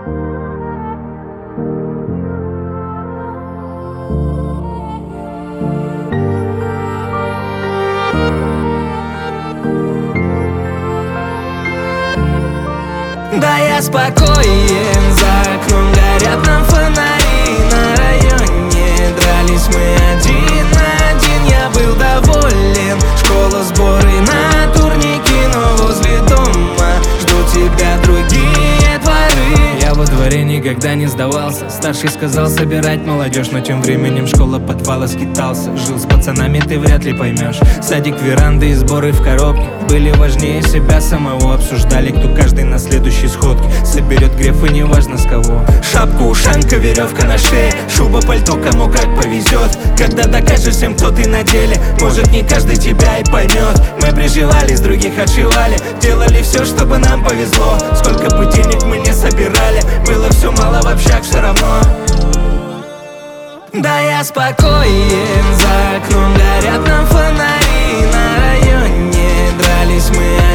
Да, я спокоен, за окном горят нам фонари. На районе дрались мы один на один. Я был доволен, школа, сборы на турники. Но возле дома ждут тебя другие дворы. Я во дворе никогда не сдавался. Старший сказал собирать молодежь, но тем временем школа подвала скитался. Жил с пацанами, ты вряд ли поймешь. Садик, веранды и сборы в коробке были важнее себя самого. Обсуждали, кто каждый на следующей сходке соберет греф, и неважно с кого. Шапка, ушанка, веревка на шее, шуба, пальто, кому как повезет. Когда докажешь всем, кто ты на деле, может не каждый тебя и поймет. Мы приживались, других отшивали, делали все, чтобы нам повезло. Сколько бы денег мы не собирали, было все мало, в общак все равно. Да, я спокоен, за окном горят нам фонари. На районе дрались мы